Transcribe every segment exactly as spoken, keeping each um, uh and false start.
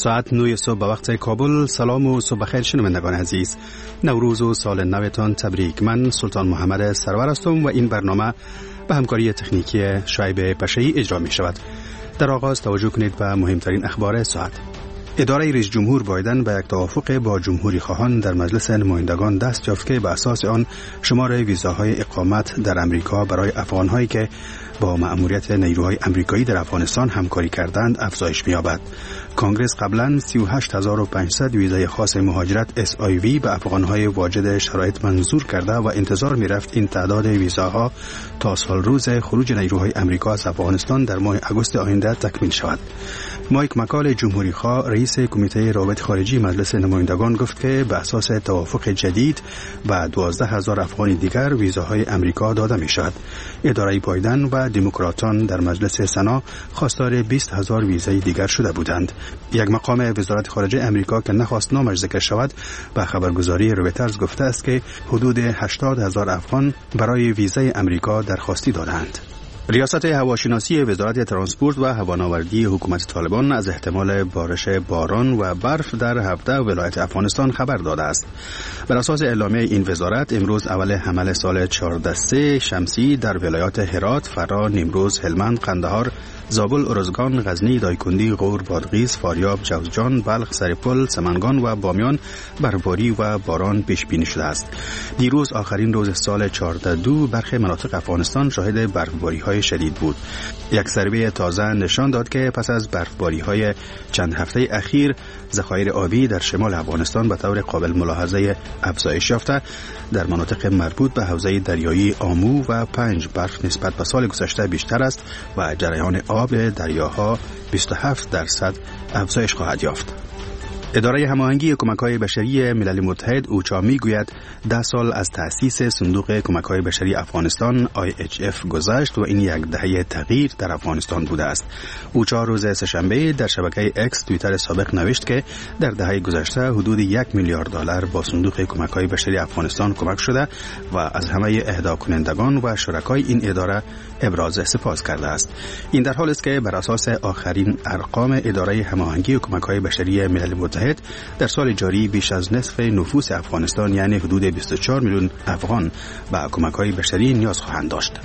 ساعت نه صبح به وقت کابل. سلام و صبح بخیر شنوندگان عزیز. نوروز و سال نوتان تبریک. من سلطان محمد سرور هستم و این برنامه به همکاری تکنیکی شعیب پشه‌ای اجرا می شود. در آغاز توجه کنید به مهمترین اخبار ساعت. اداره رئیس جمهور بایدن به یک توافق با جمهوری خواهان در مجلس نمایندگان دست یافت که به اساس آن شمار ویزاهای اقامت در امریکا برای افغان‌هایی که با مأموریت نیروهای امریکایی در افغانستان همکاری کردند افزایش می‌یابد. کنگرس قبلا سی و هشت هزار و پانصد ویزای خاص مهاجرت اس آی وی به افغان‌های واجد شرایط منظور کرده و انتظار می‌رفت این تعداد ویزاها تا سال روز خروج نیروهای امریکا از افغانستان در ماه آگوست آینده تکمیل شود. مایک مکال جمهوری خواه رئیس کمیته روابط خارجی مجلس نمایندگان گفت که به اساس توافق جدید و دوازده هزار افغانی دیگر ویزاهای امریکا داده می شود. اداره بایدن و دموکراتان در مجلس سنا خواستار بیست هزار ویزای دیگر شده بودند. یک مقام وزارت خارجه امریکا که نخواست نامش ذکر شود به خبرگزاری رویترز گفته است که حدود هشتاد هزار افغان برای ویزای امریکا درخواستی دادند. ریاست هواشناسی وزارت ترانسپورت و هوانوردی حکومت طالبان از احتمال بارش باران و برف در هفده ولایت افغانستان خبر داده است. بر اساس اعلامیه این وزارت امروز اول حمل سال چهاردهم شمسی در ولایات هرات، فرا، نیمروز، هلمند، قندهار، زابل، ارزگان، غزنی، دایکندی، غور، بادغیس، فاریاب، جوزجان، بلخ، سرپل، سمنگان و بامیان برفباری و باران پیش بینی شده است. دیروز آخرین روز سال چهارده دو برخی مناطق افغانستان شاهد برفباری‌های شدید بود. یک سروی تازه نشان داد که پس از برفباری‌های چند هفته اخیر ذخایر آبی در شمال افغانستان به طور قابل ملاحظه افزایش یافته. در مناطق مربوط به حوزه دریایی آمو و پنج برف نسبت به سال گذشته بیشتر است و جریان آب دریاها بیست و هفت درصد افزایش خواهد یافت. اداره هماهنگی کمک‌های بشری ملل متحد اوچا میگوید ده سال از تأسیس صندوق کمک‌های بشری افغانستان آی اچ اف گذشت و این یک دهه تغییر در افغانستان بوده است. اوچا روز سه‌شنبه در شبکه اکس توییتر سابق نوشت که در دهه گذشته حدود یک میلیارد دلار با صندوق کمک‌های بشری افغانستان کمک شده و از همه اهدا کنندگان و شرکای این اداره ابراز سپاس کرده است. این در حالی است که بر اساس آخرین ارقام اداره هماهنگی کمک‌های بشری ملل متحد در سال جاری بیش از نصف نفوس افغانستان یعنی حدود بیست و چهار میلیون افغان به کمک‌های بشری نیاز خواهند داشت.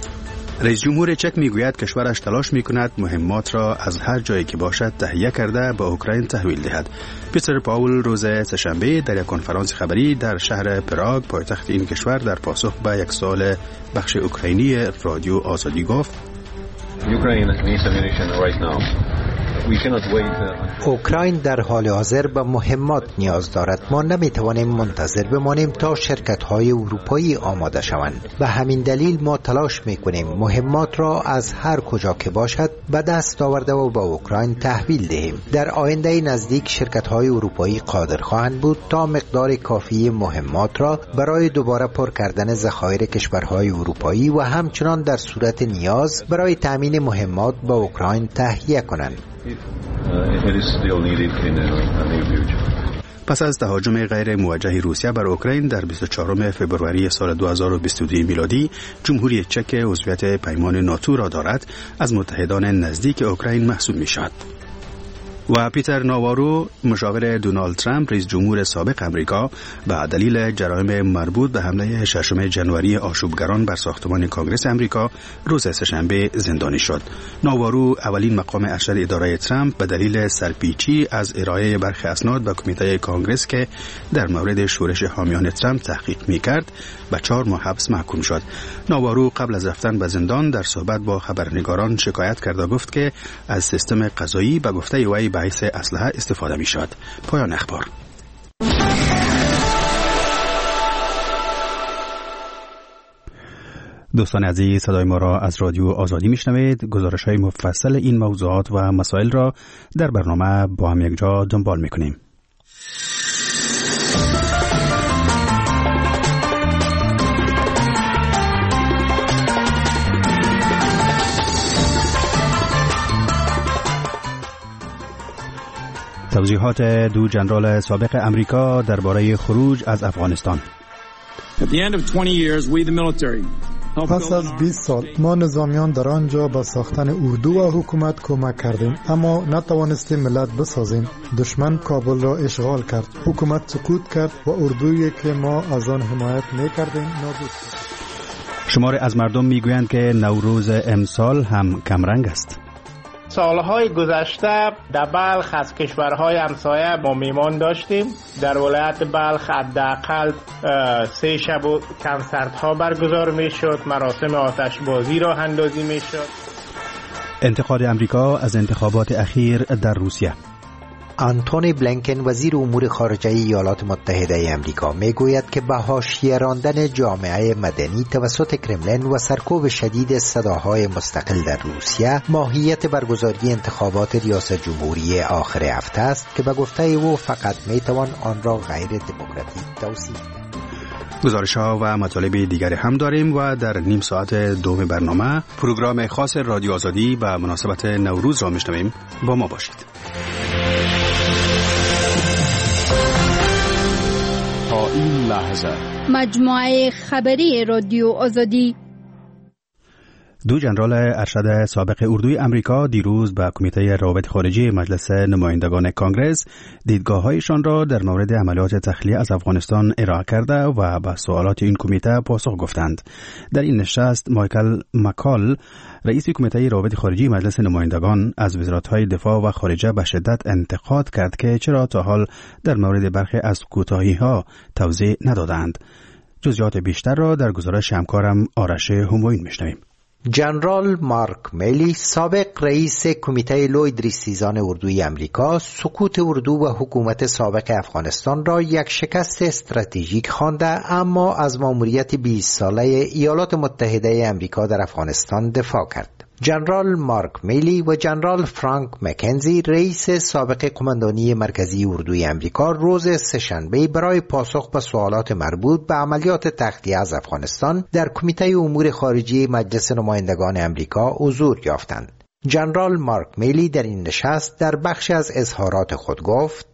رئیس جمهور چک میگوید کشورش تلاش میکند مهمات را از هر جایی که باشد تهیه کرده به اوکراین تحویل دهد. پیتر پاول روز سه‌شنبه در یک کنفرانس خبری در شهر پراگ پایتخت این کشور در پاسخ به یک سوال بخش اوکراینی رادیو آزادی گفت اوکراین در حال حاضر به مهمات نیاز دارد. ما نمیتوانیم منتظر بمانیم تا شرکت‌های اروپایی آماده شوند. به همین دلیل ما تلاش میکنیم مهمات را از هر کجا که باشد به دست آورده و به اوکراین تحویل دهیم. در آینده نزدیک شرکت‌های اروپایی قادر خواهند بود تا مقدار کافی مهمات را برای دوباره پر کردن ذخایر کشورهای اروپایی و همچنان در صورت نیاز برای تامین مهمات به اوکراین تهیه کنند. پس از تهاجم غیر موجه روسیه بر اوکراین در بیست و چهارم فوریه سال دو هزار و بیست و دو میلادی، جمهوری چک عضویت پیمان ناتو را دارد از متحدان نزدیک اوکراین محسوب می شود. و پیتر ناوارو مشاور دونالد ترامپ رئیس جمهور سابق امریکا به دلیل جرایم مربوط به حمله ششم ژانویه آشوبگران بر ساختمان کنگره امریکا روز سه‌شنبه زندانی شد. ناوارو اولین مقام ارشد اداره ترامپ به دلیل سرپیچی از ارائه برخی اسناد به کمیته کنگره که در مورد شورش حامیان ترامپ تحقیق می‌کرد به چهار ماه حبس محکوم شد. ناوارو قبل از رفتن به زندان در صحبت با خبرنگاران شکایت کرد و گفت که از سیستم قضایی به گفته وی به حیث اسلحه استفاده می شود. پایان اخبار. دوستان عزیز، صدای ما را از رادیو آزادی می شنوید. گزارش های مفصل این موضوعات و مسائل را در برنامه با هم یک جا دنبال می کنیم. توضیحات دو ژنرال سابق امریکا درباره خروج از افغانستان. At the end of twenty years, we the military پس از بیست سال ما نظامیان در آنجا به ساختن اردو و حکومت کمک کردیم، اما نتوانستیم ملت بسازیم. دشمن کابل را اشغال کرد، حکومت سقوط کرد و اردویی که ما از آن حمایت می‌کردیم نابود شد. شماری از مردم میگویند که نوروز امسال هم کمرنگ است. سالهای گذشته در بلخ از کشورهای همسایه ما میمان داشتیم. در ولایت بلخ حداقل سه شب و کنسرت‌ها برگزار میشد، مراسم آتشبازی راه اندازی میشد. انتقاد امریکا از انتخابات اخیر در روسیه. آنتونی بلینکن وزیر امور خارجه ایالات متحده آمریکا میگوید که به حاشیه راندن جامعه مدنی توسط کرملین و سرکوب شدید صداهای مستقل در روسیه ماهیت برگزاری انتخابات ریاست جمهوری آخر هفته است که به گفته او فقط میتوان آن را غیر دموکراتیک توصیف کرد. گزارش‌ها و مطالب دیگری هم داریم و در نیم ساعت دوم برنامه پروگرام خاص رادیو آزادی به مناسبت نوروز را میشنویم. با ما باشید. تا این لحظه مجموعه خبری رادیو آزادی. دو ژنرال ارشد سابق اردوی امریکا دیروز به کمیته روابط خارجی مجلس نمایندگان کانگرس دیدگاه‌هایشان را در مورد عملیات تخلیه از افغانستان ارائه کرده و به سوالات این کمیته پاسخ گفتند. در این نشست مایکل مکال رئیس کمیته روابط خارجی مجلس نمایندگان از وزارت‌های دفاع و خارجه به شدت انتقاد کرد که چرا تا حال در مورد برخی از کوتاهی‌ها توضیح ندادند. جزئیات بیشتر را در گزارش همکارم آرش هموین میشنویم. جنرال مارک میلی سابق رئیس کمیته لوید ریسیزان اردوی امریکا سقوط اردو و حکومت سابق افغانستان را یک شکست استراتژیک خوانده، اما از مأموریت بیست ساله ایالات متحده امریکا در افغانستان دفاع کرد. جنرال مارک میلی و جنرال فرانک مکنزی رئیس سابق قماندانی مرکزی اردوی امریکا روز سه‌شنبه برای پاسخ به سوالات مربوط به عملیات تخلیه از افغانستان در کمیته امور خارجی مجلس نمایندگان امریکا حضور یافتند. جنرال مارک میلی در این نشست در بخشی از اظهارات خود گفت: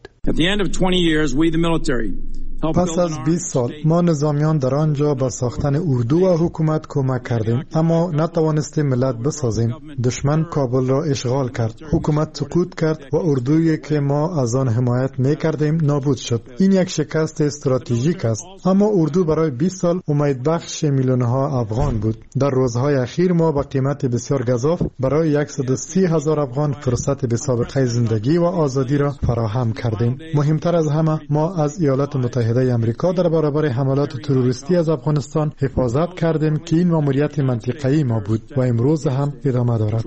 پس از بیست سال ما نظامیان در آنجا به ساختن اردو و حکومت کمک کردیم، اما نتوانستیم ملت بسازیم. دشمن کابل را اشغال کرد، حکومت سقوط کرد و اردویی که ما از آن حمایت می‌کردیم نابود شد. این یک شکست استراتژیک است، اما اردو برای بیست سال امید بخش میلیون‌ها افغان بود. در روزهای اخیر ما با قیمت بسیار گزاف برای صد و سی هزار افغان فرصت به سابقه زندگی و آزادی را فراهم کردیم. مهمتر از همه ما از ایالات متحده امریکا در برابر حملات تروریستی از افغانستان حفاظت کردیم که این مأموریت منطقه‌ای ما بود و امروز هم ادامه دارد.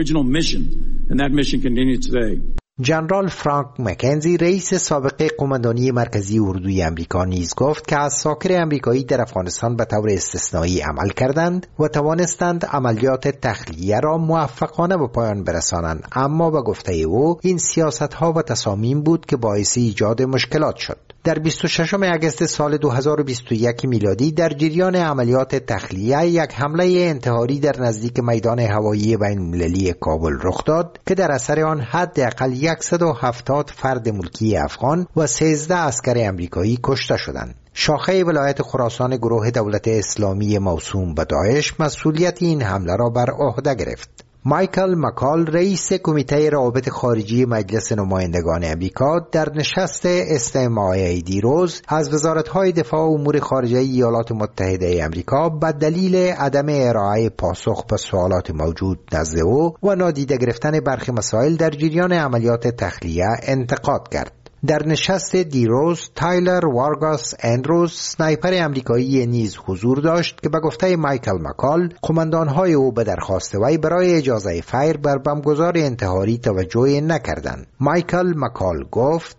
جنرال فرانک مکنزی رئیس سابق قماندانی مرکزی اردوی امریکا نیز گفت که اساکر امریکایی در افغانستان به طور استثنایی عمل کردند و توانستند عملیات تخلیه را موفقانه به پایان برسانند، اما به گفته او این سیاست‌ها و تصامیم بود که باعث ایجاد مشکلات شد. در بیست و ششم اگست سال دو هزار و بیست و یک میلادی در جریان عملیات تخلیه یک حمله انتحاری در نزدیک میدان هوایی بین‌المللی کابل رخ داد که در اثر آن حداقل صد و هفتاد فرد ملکی افغان و سیزده عسکر امریکایی کشته شدند. شاخه ولایت خراسان گروه دولت اسلامی موسوم به داعش مسئولیت این حمله را بر عهده گرفت. مایکل مکال رئیس کمیته روابط خارجی مجلس نمایندگان امریکا در نشست استماعی دیروز از وزارت‌های دفاع و امور خارجه ایالات متحده امریکا به دلیل عدم ارائه پاسخ به سوالات موجود نزد او و نادیده گرفتن برخی مسائل در جریان عملیات تخلیه انتقاد کرد. در نشست دیروز تایلر وارگاس اندروز سنایپر امریکایی نیز حضور داشت که به گفته مایکل مکال قماندان‌های او به درخواست وی برای اجازه فیر بر بمبگذار انتحاری توجه نکردند. مایکل مکال گفت: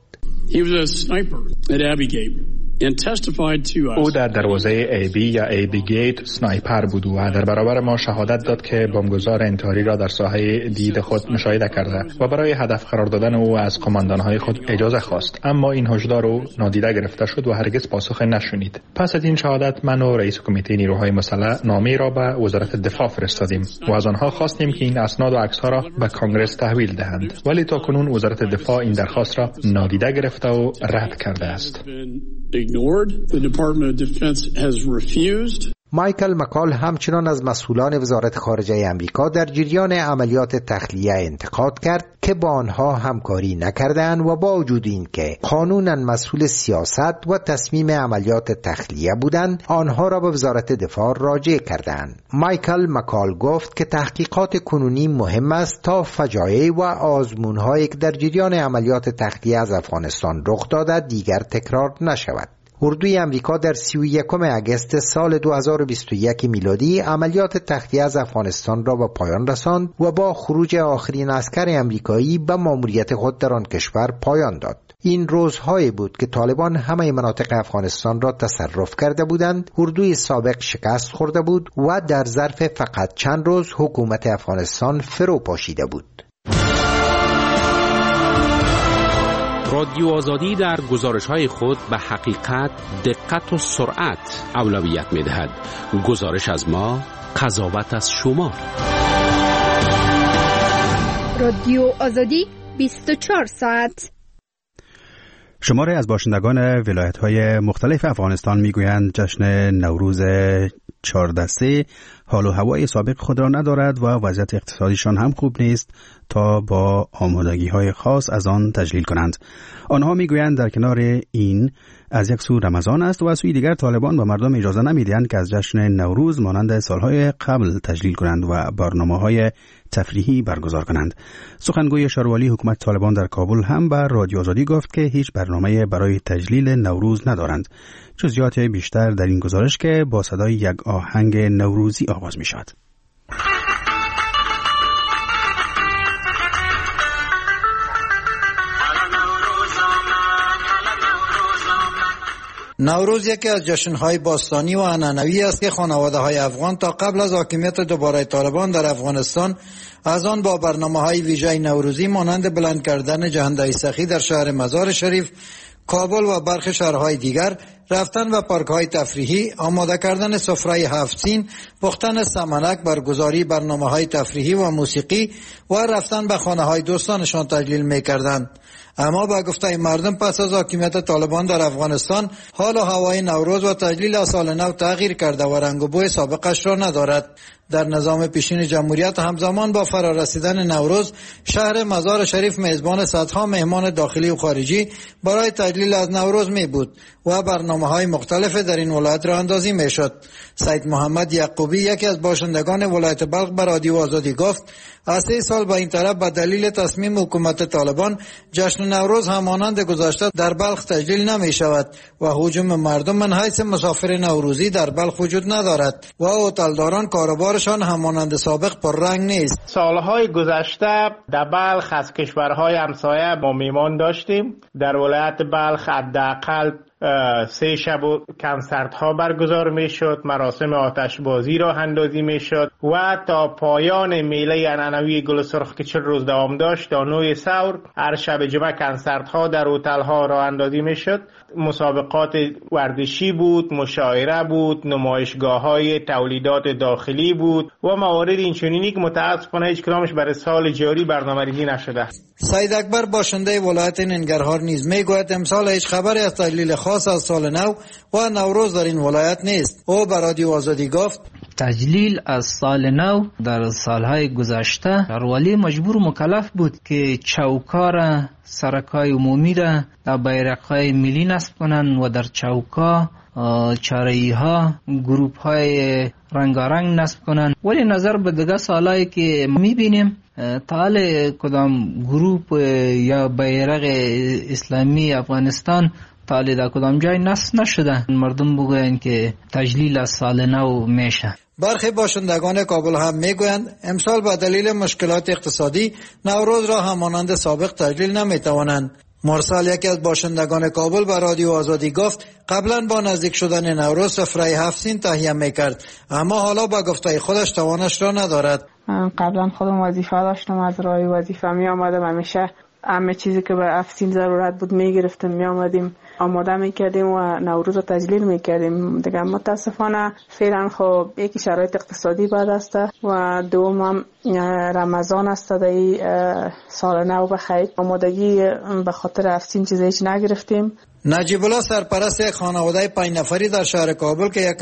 او در دروازه ای بی یا ای بی گیت سنایپر بود و در برابر ما شهادت داد که بمبگذار انتحاری را در ساحه دید خود مشاهده کرده و برای هدف قرار دادن او از قماندانهای خود اجازه خواست، اما این هشدار او نادیده گرفته شد و هرگز پاسخ نشنید. پس از این شهادت من و رئیس کمیته نیروهای مسلح نامه را به وزارت دفاع فرستادیم و از آنها خواستیم که این اسناد و عکس‌ها را به کانگرس تحویل دهند، ولی تاکنون وزارت دفاع این درخواست را نادیده گرفته و رد کرده است. ignored. The Department of Defense has refused. مایکل مکال همچنان از مسئولان وزارت خارجه امریکا در جریان عملیات تخلیه انتقاد کرد که با آنها همکاری نکردند و با وجود این که قانونا مسئول سیاست و تصمیم عملیات تخلیه بودند، آنها را به وزارت دفاع راجع کردند. مایکل مکال گفت که تحقیقات کنونی مهم است تا فجایع و آزمون‌هایی که در جریان عملیات تخلیه از افغانستان رخ داده دیگر تکرار نشود. اردوی امریکا در سی و یکم اگست سال دو هزار و بیست و یک میلادی عملیات تخلیه از افغانستان را به پایان رساند و با خروج آخرین عسکر امریکایی به مأموریت خود در آن کشور پایان داد. این روزهایی بود که طالبان همه مناطق افغانستان را تصرف کرده بودند، اردوی سابق شکست خورده بود و در ظرف فقط چند روز حکومت افغانستان فرو پاشیده بود. رادیو آزادی در گزارش‌های خود به حقیقت، دقت و سرعت اولویت می‌دهد. گزارش از ما، قضاوت از شما. رادیو آزادی بیست و چهار ساعت. شماری از باشندگان ولایت‌های مختلف افغانستان می‌گویند جشن نوروز چهاردسته حال و هوای سابق خود را ندارد و وضعیت اقتصادیشان هم خوب نیست تا با آمادگی‌های خاص از آن تجلیل کنند. آنها می‌گویند در کنار این از یک سو رمضان است و از سوی دیگر طالبان به مردم اجازه نمی‌دهند که از جشن نوروز مانند سالهای قبل تجلیل کنند و برنامه‌های تفریحی برگزار کنند. سخنگوی شاروالی حکومت طالبان در کابل هم به رادیو آزادی گفت که هیچ برنامه برای تجلیل نوروز ندارند. جزئیات بیشتر در این گزارش که با صدای یک آهنگ نوروزی آغاز می شود. نوروز یکی از جشن‌های باستانی و عنعنوی است که خانواده‌های افغان تا قبل از حاکمیت دوباره طالبان در افغانستان از آن با برنامه‌های ویژه نوروزی مانند بلند کردن جهنده سخی در شهر مزار شریف، کابل و برخی شهرهای دیگر، رفتن و پارک‌های تفریحی، آماده کردن سفره هفت سین، پختن سمنک، برگزاری برنامه‌های تفریحی و موسیقی و رفتن به خانه‌های دوستانشان تجلیل می‌کردند. اما با گفته مردم پس از حاکمیت طالبان در افغانستان حال و هوای نوروز و تجلیل سال نو تغییر کرده و رنگ و بوی سابقش را ندارد. در نظام پیشین جمهوریت همزمان با فرارسیدن نوروز شهر مزار شریف میزبان صدها مهمان داخلی و خارجی برای تجلیل از نوروز می بود و برنامه‌های مختلف در این ولایت را اندازی می شد. سید محمد یعقوبی یکی از باشندگان ولایت بلخ به رادیو آزادی گفت از سه سال به این طرف به دلیل تصمیم حکومت طالبان جشن نوروز همانند گذشته در بلخ تجلیل نمی شود و هجوم مردم من حیث مسافر نوروزی در بلخ وجود ندارد و هتلداران کاروبارشان همانند سابق پررنگ نیست. سالهای گذشته در بلخ از کشورهای همسایه ما میمان داشتیم. در ولایت بلخ حداقل سه شب و کنسرت ها برگزار می شد، مراسم آتش بازی را اندازی می شد و تا پایان میله عنعنوی گل سرخ که چل روز دوام داشت تا نوی سور هر شب جمعه کنسرت ها در هتل ها را اندازی می شد. مسابقات ورزشی بود، مشاعره بود، نمایشگاه های تولیدات داخلی بود و موارد اینچنینی که متاسفانه هیچ کدامش برای سال جاری برنامه‌ریزی نشده. سید اکبر باشنده ولایت ننگرهار نیز میگوید امسال هیچ خبری از تجلیل خاص از سال نو و نوروز در این ولایت نیست. او به رادیو آزادی گفت تجلیل از سال نو در سالهای گذشته شاروالی مجبور مکلف بود که چوکا سرکای عمومی را در بیرق‌های ملی نصب کنند و در چوکا چاره‌ای ها گروپ های رنگارنگ نصب کنند. ولی نظر به دیگه سالهایی که میبینیم تاله کدام گروپ یا بیرق اسلامی افغانستان تاله در کدام جای نصب نشده. مردم بگوین که تجلیل از سال نو میشه. برخی باشندگان کابل هم میگویند امسال به دلیل مشکلات اقتصادی نوروز را همانند سابق تجلیل نمیتوانند. مرسل یکی از باشندگان کابل به رادیو آزادی گفت قبلا با نزدیک شدن نوروز سفره هفت سین تهیه میکرد اما حالا با گفته خودش توانش را ندارد. قبلا خودم وظیفه داشتم، از راه وظیفه می آمدم، همیشه همه چیزی که به هفت سین ضرورت بود می گرفتیم، می آمدیم آماده می کردیم و نوروز رو تجلیل می کردیم. دیگه متاسفانه فعلا خب یکی شرایط اقتصادی بد است و دوم هم رمضان است. در سال نو بخیر آمادگی به خاطر هفت سین چیزی هیچ نگرفتیم. نجیب الله سرپرست یک خانواده پنج نفری در شهر کابل که یک